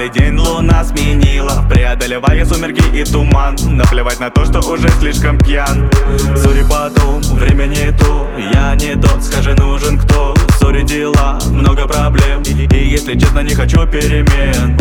Новый день луна сменила, преодолевая сумерки и туман. Наплевать на то, что уже слишком пьян. Сори, потом, время не то, я не тот, скажи, нужен кто. Сори, дела, много проблем, и если честно, не хочу перемен.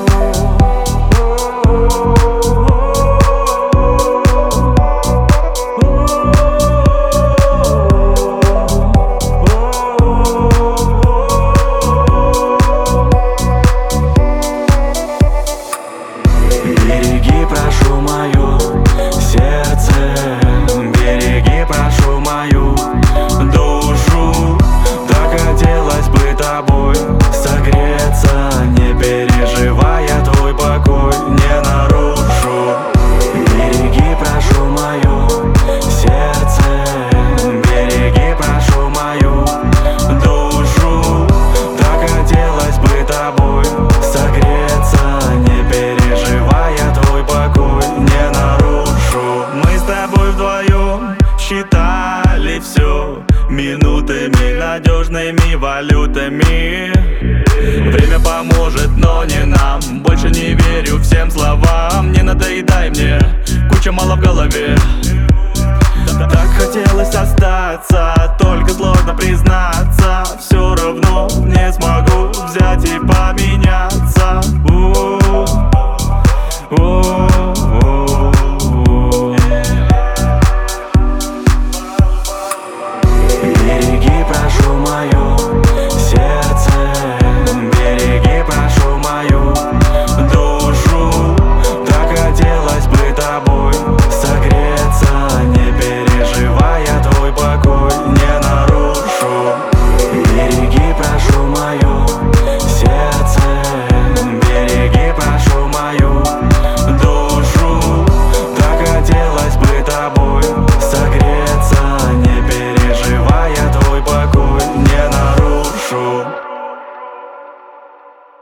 Береги, прошу, мое сердце, береги, прошу, мою душу. Так хотелось бы тобой согреться, не переживая, твой покой не нарушу. Береги, прошу, мое сердце, береги, прошу, мою душу. Так хотелось бы тобой согреться, не переживая, твой покой не нарушу. Мы с тобой вдвоем считали все минутами, надежными валютами. Время поможет, но не нам. Больше не верю всем словам. Не надоедай мне, куча мало в голове. Так хотелось остаться